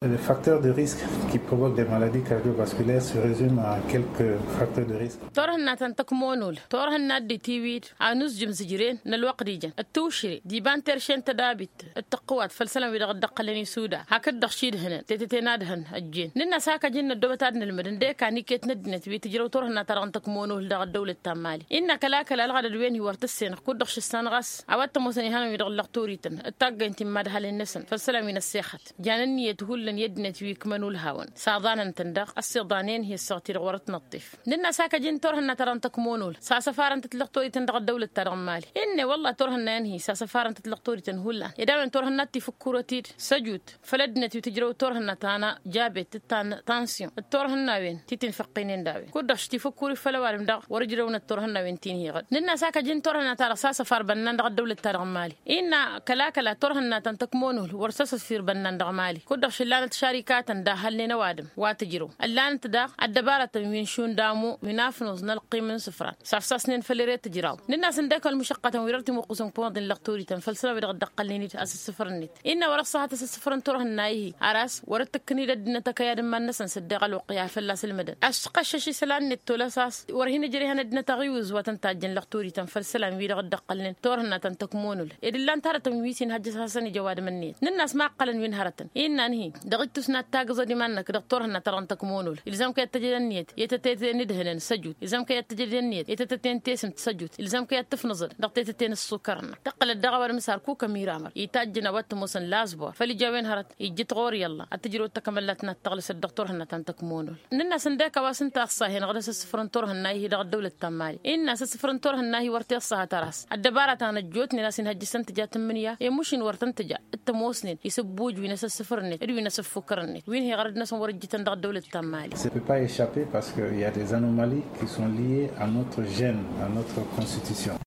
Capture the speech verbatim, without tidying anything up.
Les facteurs de risque qui provoquent des maladies cardiovasculaires se résument à quelques facteurs de risque. تورهن تنتكمونول تورهن دي تيويد انوس جمسجرين نلوق ديجن التوشري ديبان ترشين تدابت التقوات فلسلم ويدغ دقلني سودا هكذا دخشيد هنا تتتنادهن الجين ننا ساكا جن الدوبتاد المدن دي كان كيت ندنت بيتجرو تورهن ترنتكمونول دغ الدولة التمالي ان كلاك الغد دوين يورتسين كود دخش السنغاس عوات موسني هنا ويدغ لقتوريتن التاق انت ماد هالنسن فلسلم من السيخت جانني يتهول يدنت ويكمنوا الهاون ساضانا تندق السيضانين هي السغتير ورت نطيف ننا ساكا جن تورهن ترنتكمونول ساسفارن تتلقطوري تندق الدولة الترمالي إني والله تورهن ينهي ساسفارن تتلقطوري تنهولا يدامن تورهن تفكرتير سجود فلدنت وتجرو تورهن تانا جابت تان تانسيون التورهن وين تيتن فقينين داوي كودش تفكري فلوارم دق ورجلون التورهن وين تين هي غد ننا ساكا جن تورهن ترى ساسفار بنان دق الدولة الترمالي إن كلاكلا تورهن تنتكمونول ورسس فير بنان دق مالي كودش لانت شركات داخل لنا وادم واتجرو اللان تدق الدبارة من شون دامو منافنوز نلقي من صفران سافساسنين فلريت تجراو الناس عندك المشقة ويرتي موقسم بوند اللقطوري تنفلسنا بيرغد دقليني أس صفرنيت إن ورصها تس صفرن تروح النايه عراس ورتكني لدنا تكياد ما الناس نصدق الوقيا فلاس المدن أشقش شي سلان التولاساس ورهين جري هندنا تغيوز وتنتاج اللقطوري تنفلسنا بيرغد دقلين تورهنا تنتكمونول إذا لان ترى تمويسين هجس حسني جواد منيت الناس ما قلن من هرتن إن أنهي دغت تسنا تاجز دي منك دكتورنا ترى تكمونول إلزام كي تجدنيت يتتين ندهن سجود إلزام كي تجدنيت يتتين تيسم تسجود إلزام كي تفنظر دقتين السكرنا تقل الدغور مسار كوكا ميرامر يتاجنا وقت موسن لازبو فلي جاوين هرت يجي غور يلا التجرو تكملتنا تغلس الدكتور هنا تنتكمونول الناس سندك واسنت اخصاهين غدس السفرنتور هنا هي دغ الدوله التمالي الناس السفرنتور هنا هي ورتي الصها تراس الدباره تانا جوتني ناس هجسنت جات منيا يمشين ورتنت جا التموسنين يسبوج وين السفرني ادوي ناس فكرني وين هي غرد ناس ورجت دغ الدوله التمالي. Ça peut pas échapper parce qu'il y a des anomalies qui sont liées à notre gène, à notre constitution.